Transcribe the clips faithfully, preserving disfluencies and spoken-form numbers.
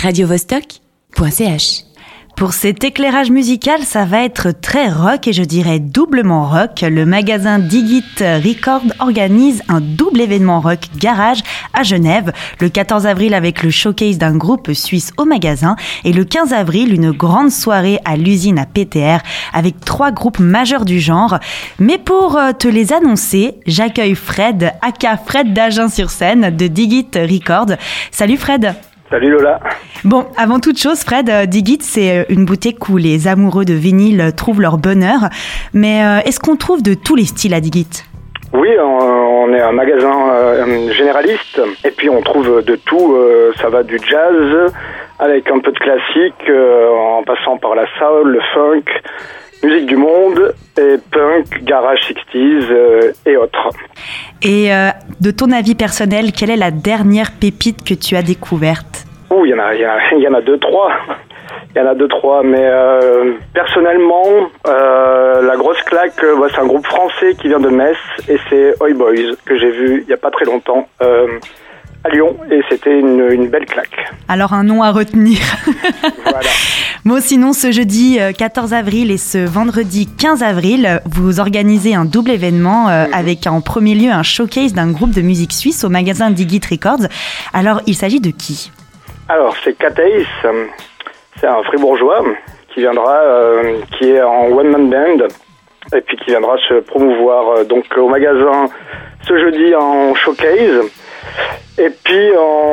radio vostok point c h. Pour cet éclairage musical, ça va être très rock et je dirais doublement rock. Le magasin Digit Records organise un double événement rock garage à Genève. Le quatorze avril avec le showcase d'un groupe suisse au magasin et le quinze avril, une grande soirée à l'usine à P T R avec trois groupes majeurs du genre. Mais pour te les annoncer, j'accueille Fred, aka Fred d'Agen-sur-Seine de Digit Records. Salut Fred. Salut Lola. Bon, avant toute chose, Fred, Digit, c'est une boutique où les amoureux de vinyle trouvent leur bonheur. Mais euh, est-ce qu'on trouve de tous les styles à Digit ? Oui, on est un magasin euh, généraliste et puis on trouve de tout. Euh, ça va du jazz avec un peu de classique, euh, en passant par la soul, le funk, musique du monde et punk, garage sixties euh, et autres. Et euh, de ton avis personnel, quelle est la dernière pépite que tu as découverte ? Ouh, il y en a, il y en a, il y en a deux, trois. Il y en a deux, trois, mais euh, personnellement, euh, la grosse claque, euh, bah, c'est un groupe français qui vient de Metz et c'est Oi Boys que j'ai vu il y a pas très longtemps euh, à Lyon et c'était une, une belle claque. Alors un nom à retenir. Voilà. Bon, sinon, ce jeudi quatorze avril et ce vendredi quinze avril, vous organisez un double événement euh, mmh. avec en premier lieu un showcase d'un groupe de musique suisse au magasin Digit Records. Alors, il s'agit de qui ? Alors, c'est Kateis, c'est un fribourgeois qui viendra, euh, qui est en one-man band et puis qui viendra se promouvoir euh, donc au magasin ce jeudi en showcase. Et puis,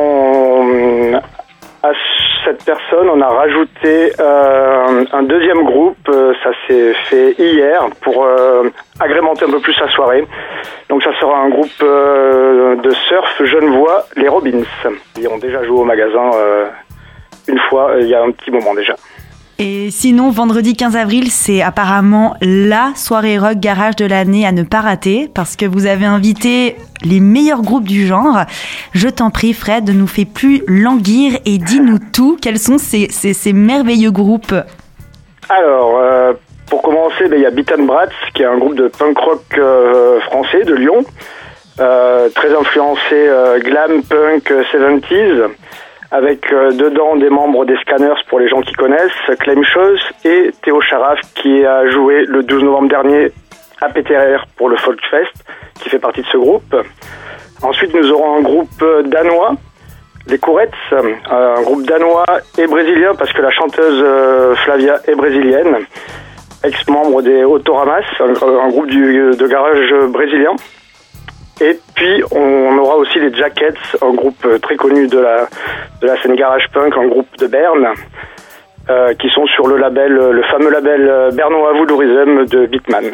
on... à cette personne, on a rajouté euh, un deuxième groupe, euh, ça s'est fait hier, pour euh, agrémenter un peu plus la soirée. Donc ça sera un groupe euh, de surf genevois, les Robins. Ils ont déjà joué au magasin euh, une fois, il y a un petit moment déjà. Et sinon, vendredi quinze avril, c'est apparemment la soirée rock garage de l'année à ne pas rater parce que vous avez invité les meilleurs groupes du genre. Je t'en prie, Fred, ne nous fais plus languir et dis-nous tout. Quels sont ces, ces, ces merveilleux groupes ? Alors, euh, pour commencer, ben, il y a Beat and Brats, qui est un groupe de punk rock euh, français de Lyon, euh, très influencé euh, glam punk soixante-dix. Avec euh, dedans des membres des Scanners pour les gens qui connaissent, Claim Chose et Théo Charaf qui a joué le douze novembre dernier à P T R pour le Folkfest, qui fait partie de ce groupe. Ensuite, nous aurons un groupe danois, les Courettes, euh, un groupe danois et brésilien parce que la chanteuse euh, Flavia est brésilienne, ex-membre des Autoramas, un, un groupe du, de garage brésilien. Et puis, on aura aussi les Jackets, un groupe très connu de la, de la scène garage punk, un groupe de Berne, euh, qui sont sur le label, le fameux label bernois Voodooism de Beatman.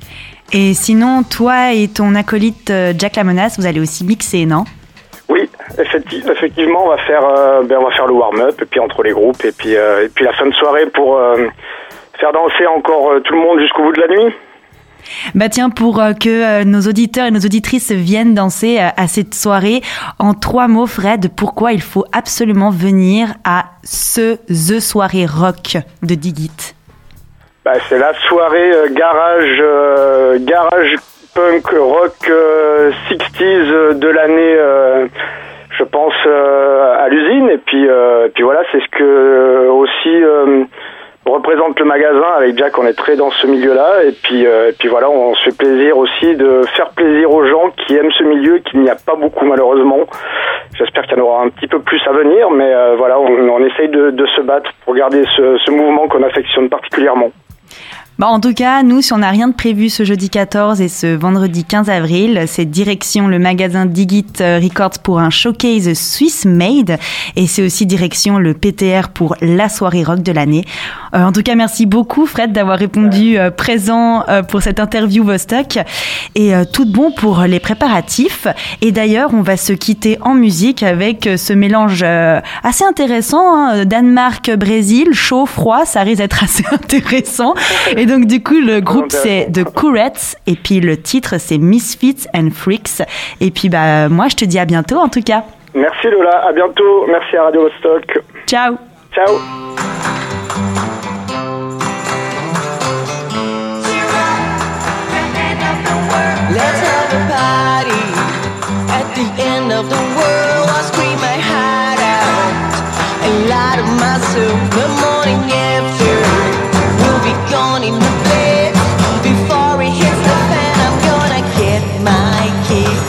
Et sinon, toi et ton acolyte Jack Lamenace, vous allez aussi mixer, non ? Oui, effecti- effectivement, on va faire, euh, ben, on va faire le warm-up, et puis entre les groupes, et puis, euh, et puis la fin de soirée pour euh, faire danser encore euh, tout le monde jusqu'au bout de la nuit. Bah tiens, pour euh, que euh, nos auditeurs et nos auditrices viennent danser euh, à cette soirée, en trois mots, Fred, pourquoi il faut absolument venir à ce The Soirée Rock de Digit ? Bah, c'est la soirée euh, garage, euh, garage punk rock euh, soixante-dix de l'année, euh, je pense, euh, à l'usine. Et puis, euh, et puis voilà, c'est ce que euh, aussi... Euh, représente le magasin. Avec Jack, on est très dans ce milieu-là et puis euh, et puis voilà, on se fait plaisir aussi de faire plaisir aux gens qui aiment ce milieu, qu'il n'y a pas beaucoup malheureusement. J'espère qu'il y en aura un petit peu plus à venir, mais euh, voilà, on, on essaye de, de se battre pour garder ce, ce mouvement qu'on affectionne particulièrement. Bah en tout cas, nous, si on n'a rien de prévu ce jeudi quatorze et ce vendredi quinze avril, c'est direction le magasin Digit Records pour un showcase Swiss Made et c'est aussi direction le P T R pour la soirée rock de l'année. Euh, en tout cas, merci beaucoup Fred d'avoir répondu euh, présent euh, pour cette interview Vostok et euh, tout de bon pour les préparatifs. Et d'ailleurs, on va se quitter en musique avec ce mélange euh, assez intéressant, hein, Danemark-Brésil, chaud, froid, ça risque d'être assez intéressant. Et donc du coup, le groupe c'est The Courettes et puis le titre c'est Misfits and Freaks. Et puis bah moi je te dis à bientôt en tout cas. Merci Lola, à bientôt. Merci à Radio Vostok. Ciao. Ciao. Let's have a party at the end of the world. I'll scream my heart out and out of myself. The morning after will be gone in the bed. Before it hits the fan, I'm gonna get my kick.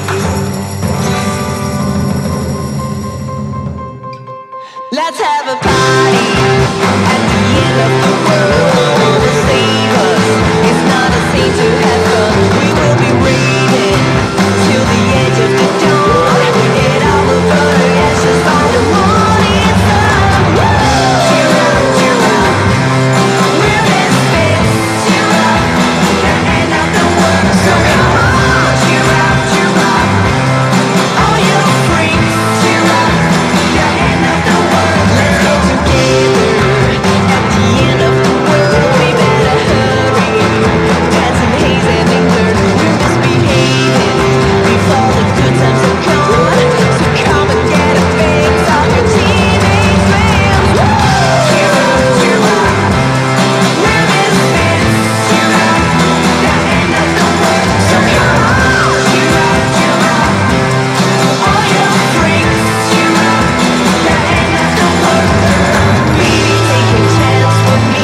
Let's have a party at the end of the world. Will save us. It's not a scene to have fun. We will be waiting till the edge of the dawn. It all will burn to ashes by the morning sun. Cheer up, cheer up. We're misfits. Cheer up. The end of the world. So come on. Cheer up, cheer up. All you freaks. Cheer up. The end of the world. Let's get together at the end of the world. We better hurry. Dancing, hazing, and dirt. We're misbehaving before the good times are gone. So come and get a fix on your teenage dreams. Cheer up, cheer up. We're misfits. Cheer up. The end of the world. So come on. Cheer up, cheer up. All you freaks. Cheer up. The end of the world. Baby, take a chance with me.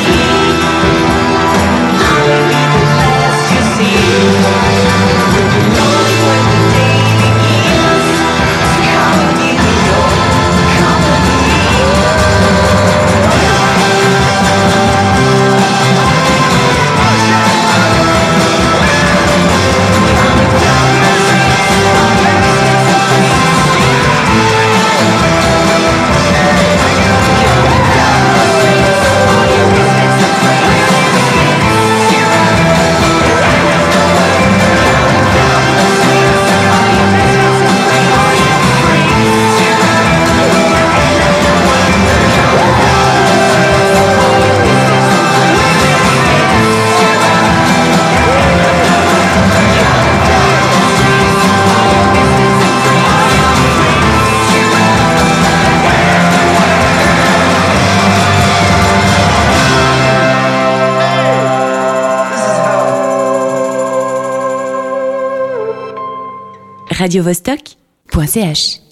I will be the last you see. Only when the day begins. So come and give me your company. radio vostok point c h